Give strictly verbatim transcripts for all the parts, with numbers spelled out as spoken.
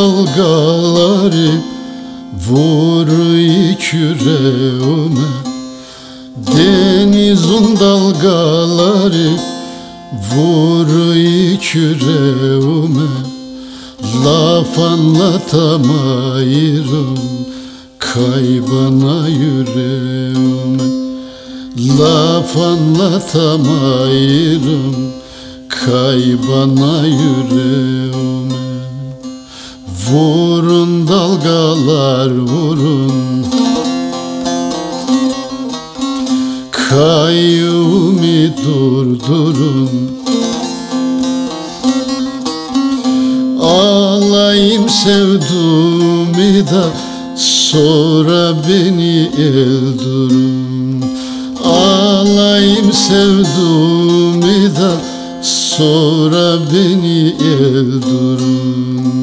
dalgaları vuruyor küreğime. Denizin dalgaları vuruyor küreğime. Laf anlatamayırım kaybana yüreğime. Laf anlatamayırım kaybana yüreğime. Vurun dalgalar vurun, kayyumu durdurun. Ağlayayım sevduğumu da sonra beni öldürün. Ağlayayım sevduğumu da sonra beni öldürün.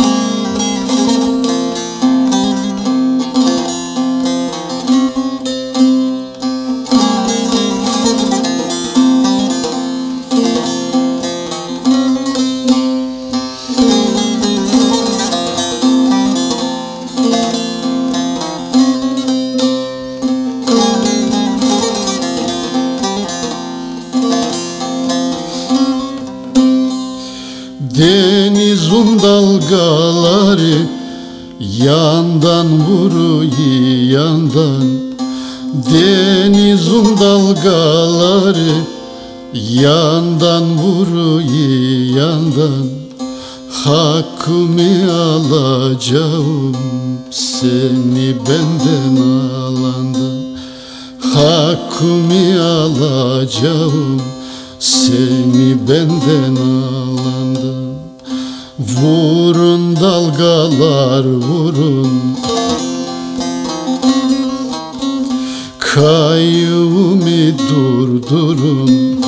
Denizin dalgaları yandan vuruyor yandan. Denizin dalgaları yandan vuruyor yandan. Hakkımı alacağım seni benden alandan. Hakkımı alacağım seni benden alandan. Vurun dalgalar vurun, kayyumu durdurun.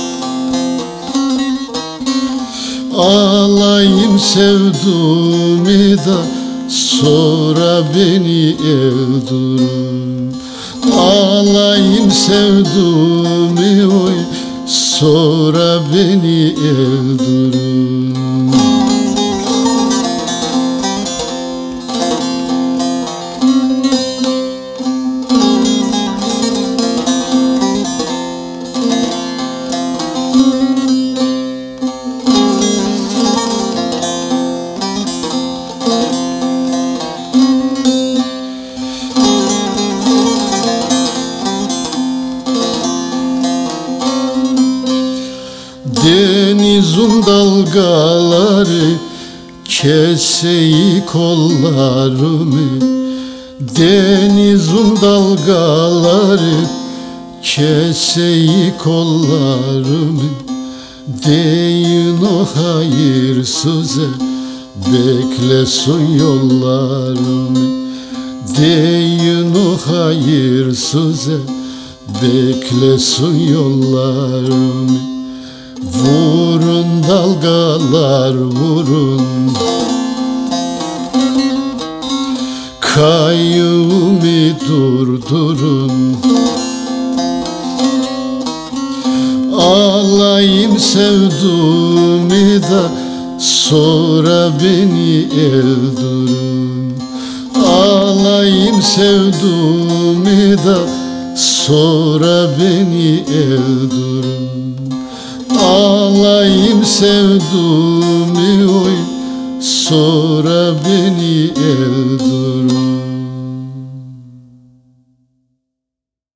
Ağlayayım sevduğumu da sonra beni öldürün. Ağlayayım sevduğumu oy sonra beni öldürün. Denizin dalgaları keseyi kollarımı. Denizin dalgaları keseyi kollarımı. Deyin o hayırsıza beklesin yollarımı. Deyin o hayırsıza beklesin yollarımı. Vurun dalgalar vurun, kayyumu durdurun. Ağlayayım sevduğumu da sonra beni öldürün. Ağlayayım sevduğumu da sonra beni öldürün. Ağlayayım sevduğumu oy sonra beni öldürün.